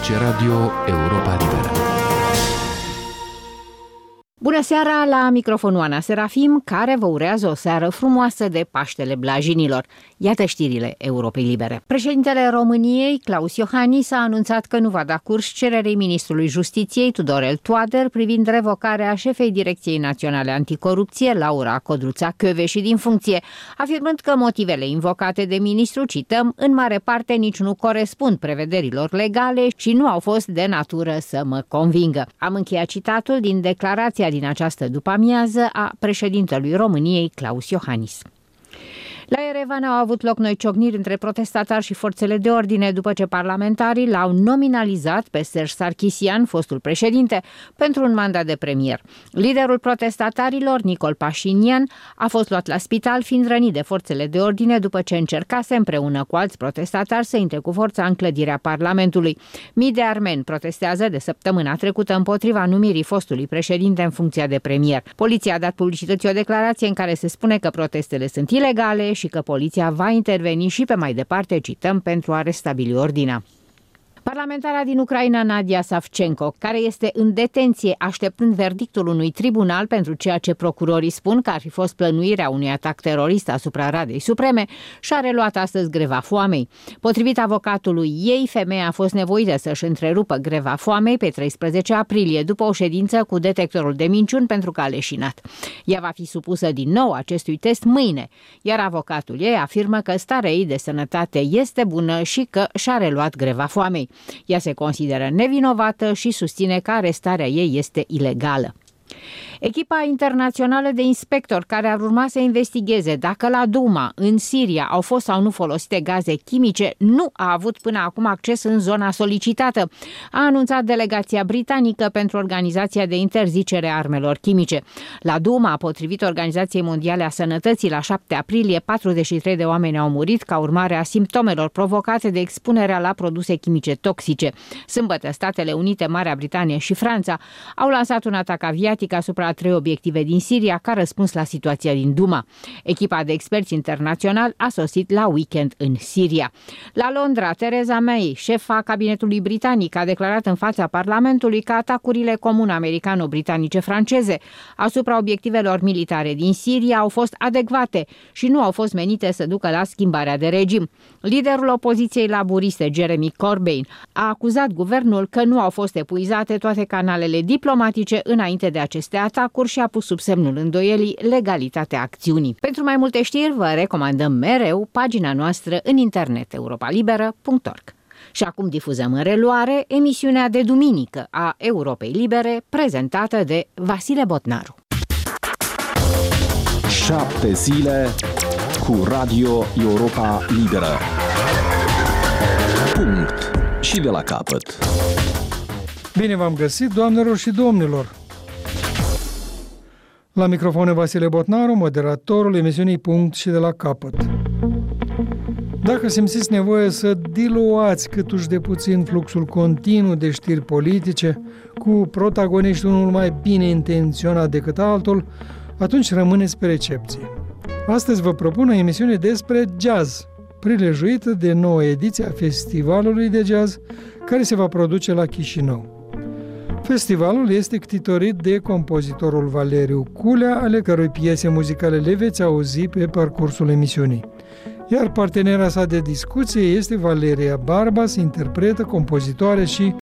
Radio Europa Liberă. Bună seara, la microfonul Ana Serafim, care vă urează o seară frumoasă de Paștele Blajinilor. Iată știrile Europei Libere. Președintele României, Klaus Iohannis, a anunțat că nu va da curs cererei ministrului Justiției, Tudorel Toader, privind revocarea șefei Direcției Naționale Anticorupție, Laura Codruța-Kövesi, din funcție, afirmând că motivele invocate de ministru, cităm, în mare parte nici nu corespund prevederilor legale și nu au fost de natură să mă convingă. Am încheiat citatul din declarația din această după-amiază a președintelui României, Klaus Iohannis. La Erevan au avut loc noi ciocniri între protestatari și forțele de ordine după ce parlamentarii l-au nominalizat pe Serge Sarkisian, fostul președinte, pentru un mandat de premier. Liderul protestatarilor, Nicol Pașinian, a fost luat la spital fiind rănit de forțele de ordine după ce încercase împreună cu alți protestatari să intre cu forța în clădirea Parlamentului. Mii de armeni protestează de săptămâna trecută împotriva numirii fostului președinte în funcția de premier. Poliția a dat publicității o declarație în care se spune că protestele sunt ilegale și că poliția va interveni și pe mai departe, cităm, pentru a restabili ordinea. Parlamentara din Ucraina, Nadia Savchenko, care este în detenție așteptând verdictul unui tribunal pentru ceea ce procurorii spun că ar fi fost plănuirea unui atac terorist asupra Radei Supreme, și-a reluat astăzi greva foamei. Potrivit avocatului ei, femeia a fost nevoită să-și întrerupă greva foamei pe 13 aprilie, după o ședință cu detectorul de minciuni pentru că a leșinat. Ea va fi supusă din nou acestui test mâine, iar avocatul ei afirmă că starea ei de sănătate este bună și că și-a reluat greva foamei. Ea se consideră nevinovată și susține că arestarea ei este ilegală. Echipa internațională de inspectori care ar urma să investigheze dacă la Douma, în Siria, au fost sau nu folosite gaze chimice, nu a avut până acum acces în zona solicitată, a anunțat delegația britanică pentru Organizația de Interzicere a Armelor Chimice. La Douma, potrivit Organizației Mondiale a Sănătății, la 7 aprilie, 43 de oameni au murit ca urmare a simptomelor provocate de expunerea la produse chimice toxice. Sâmbătă, Statele Unite, Marea Britanie și Franța au lansat un atac aviatic asupra 3 obiective din Siria ca răspuns la situația din Douma. Echipa de experți internaționali a sosit la weekend în Siria. La Londra, Theresa May, șefa cabinetului britanic, a declarat în fața Parlamentului că atacurile comune americano-britanice-franceze asupra obiectivelor militare din Siria au fost adecvate și nu au fost menite să ducă la schimbarea de regim. Liderul opoziției laburiste, Jeremy Corbyn, a acuzat guvernul că nu au fost epuizate toate canalele diplomatice înainte de aceste atacuri și a pus sub semnul îndoielii legalitatea acțiunii. Pentru mai multe știri vă recomandăm mereu pagina noastră în internet europalibera.org. Și acum difuzăm în reluare emisiunea de duminică a Europei Libere, prezentată de Vasile Botnaru. 7 zile cu Radio Europa Liberă. Punct. Și de la capăt. Bine v-am găsit, doamnelor și domnilor! La microfon Vasile Botnaru, moderatorul emisiunii Punct și de la capăt. Dacă simțiți nevoie să diluați câtuși de puțin fluxul continuu de știri politice, cu protagoniști unul mai bine intenționat decât altul, atunci rămâneți pe recepție. Astăzi vă propun o emisiune despre jazz, prilejuită de noua ediție a Festivalului de Jazz, care se va produce la Chișinău. Festivalul este ctitorit de compozitorul Valeriu Culea, ale cărui piese muzicale le veți auzi pe parcursul emisiunii. Iar partenera sa de discuție este Valeria Barbas, interpretă, compozitoare și